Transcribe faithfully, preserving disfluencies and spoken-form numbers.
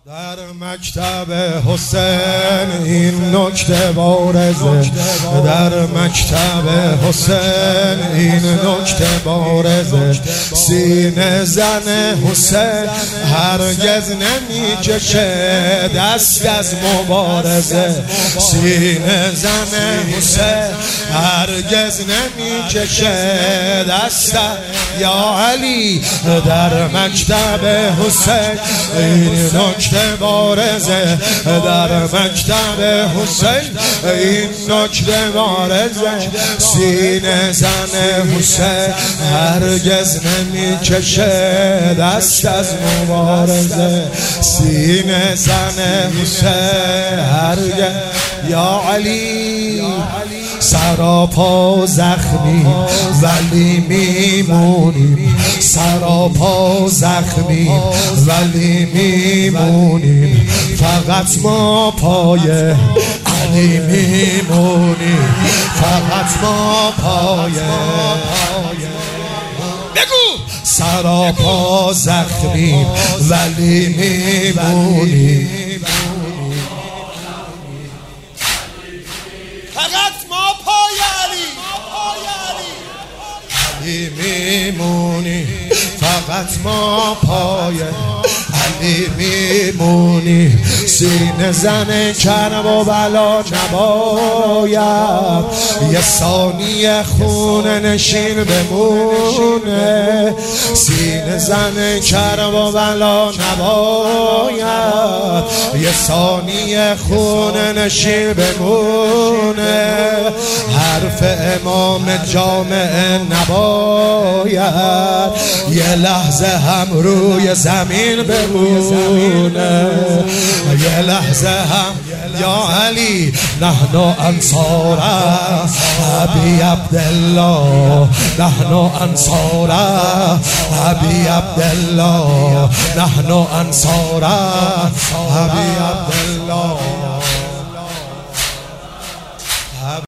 در مکتب حسین این نکته بارزه، در مکتب حسین این نکته بارزه، سینه زن حسین هرگز نمی کشه دست از مبارزه، سینه زن حسین هرگز نمی کشه دست. یا علی در مکتب حسین این نکته بارزه، در مکتب حسین این نکته بارزه، سینه زن حسین هرگز نمی کشه دست از مبارزه، سینه زن حسین هرگز. یا علی سراپا زخمی ولی میمونیم، سراپا زخمی ولی میمونیم، فقط ما پای علی میمونیم، فقط ما پای. بگو سراپا زخمی ولی میمونیم، فقط ما پای علی علی میمونی، فقط ما پای علی میمونی، سینه زن کرب و بلا نباید یه ثانیه خونه نشین بمونه، سینه زن کرب و بلا نباید یه ثانیه خونه نشین بمونه، حرف امام جامعه نباید یه لحظه هم روی زمین بمونه، یه لحظه هم. یا علی نحن انصار ابی عبدالله، نحن انصار ابی عبدالله، نحن انصار ابی عبدالله.